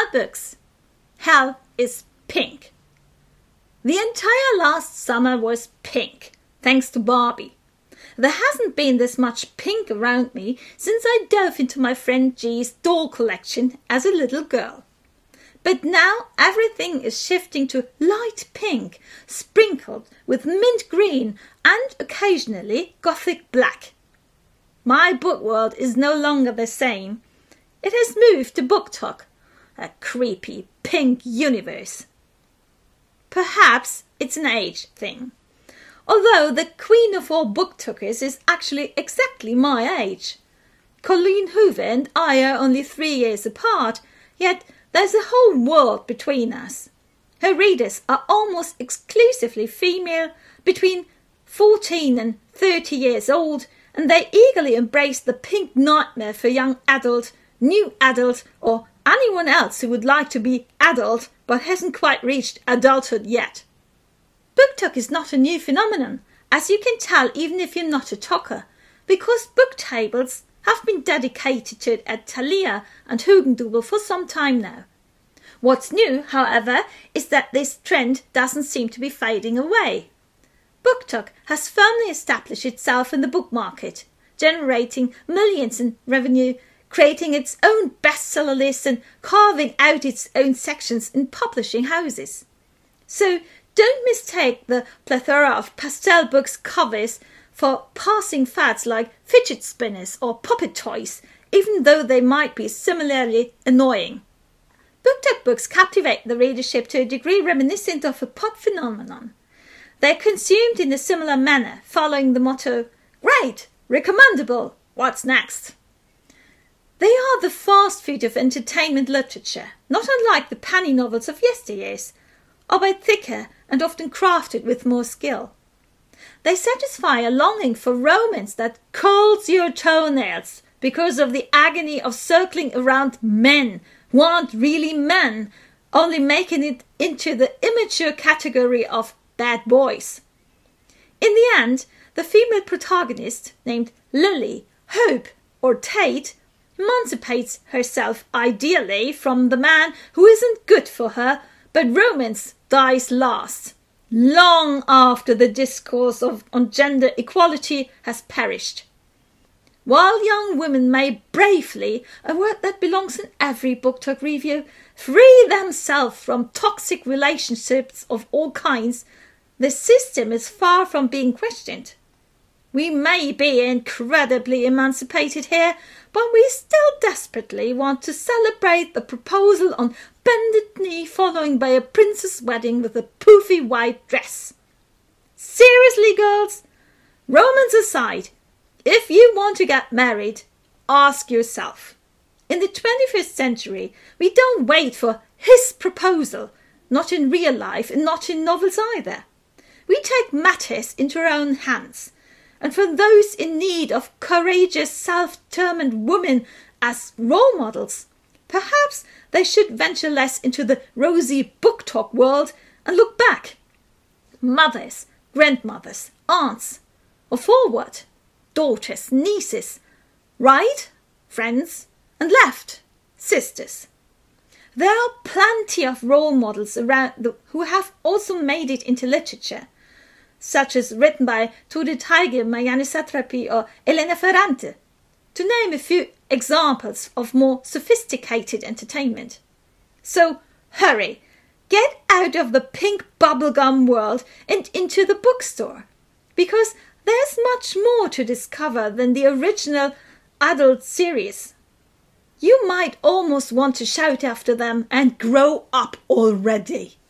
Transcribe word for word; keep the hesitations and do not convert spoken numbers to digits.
books. Hell is pink. The entire last summer was pink, thanks to Barbie. There hasn't been this much pink around me since I dove into my friend G's doll collection as a little girl. But now everything is shifting to light pink, sprinkled with mint green and occasionally gothic black. My book world is no longer the same. It has moved to BookTok, a creepy pink universe. Perhaps it's an age thing, although the queen of all BookTokers is actually exactly my age. Colleen Hoover and I are only three years apart, yet there's a whole world between us. Her readers are almost exclusively female, between fourteen and thirty years old, and they eagerly embrace the pink nightmare for young adult, new adult, or anyone else who would like to be adult but hasn't quite reached adulthood yet. BookTok is not a new phenomenon, as you can tell even if you're not a talker, because book tables have been dedicated to it at Thalia and Hugendubel for some time now. What's new, however, is that this trend doesn't seem to be fading away. BookTok has firmly established itself in the book market, generating millions in revenue, creating its own bestseller list and carving out its own sections in publishing houses. So don't mistake the plethora of pastel books covers for passing fads like fidget spinners or puppet toys, even though they might be similarly annoying. BookTok books captivate the readership to a degree reminiscent of a pop phenomenon. They are consumed in a similar manner, following the motto, "Great! Recommendable! What's next?" They are the fast food of entertainment literature, not unlike the penny novels of yesteryears, albeit thicker and often crafted with more skill. They satisfy a longing for romance that curls your toenails because of the agony of circling around men who aren't really men, only making it into the immature category of bad boys. In the end, the female protagonist, named Lily, Hope, or Tate, emancipates herself ideally from the man who isn't good for her, but romance dies last, long after the discourse of, on gender equality has perished. While young women may bravely, a word that belongs in every BookTok review, free themselves from toxic relationships of all kinds, the system is far from being questioned. We may be incredibly emancipated here, but we still desperately want to celebrate the proposal on bended knee followed by a princess wedding with a poofy white dress. Seriously, girls? Romance aside, if you want to get married, ask yourself. In the twenty-first century, we don't wait for his proposal, not in real life and not in novels either. We take matters into our own hands. And for those in need of courageous, self-determined women as role models, perhaps they should venture less into the rosy BookTok world and look back. Mothers, grandmothers, aunts, or forward, daughters, nieces, right, friends, and left, sisters. There are plenty of role models around the, who have also made it into literature, such as written by Trude Teiger, Marianne Satrapi, or Elena Ferrante, to name a few examples of more sophisticated entertainment. So hurry, get out of the pink bubblegum world and into the bookstore, because there's much more to discover than the original adult series. You might almost want to shout after them and grow up already.